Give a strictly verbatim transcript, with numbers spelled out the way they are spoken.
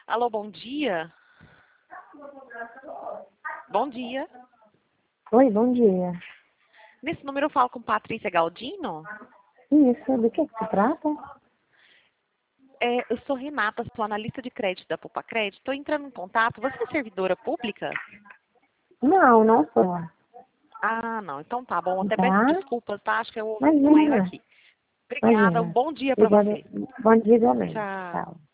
Alô, bom dia. Bom dia. Oi, bom dia. Nesse número eu falo com Patrícia Galdino. Isso, do que que se trata? É, eu sou Renata, sou analista de crédito da Poupa Crédito. Estou entrando em contato. Você é servidora pública? Não, não sou. Ah, não. Então tá bom. Até peço Tá? desculpas, tá? Acho que eu ouvi um erro Imagina, aqui. Obrigada. Um imagina. bom dia para Obrigada. você. Bom dia igualmente. Tchau. Tchau.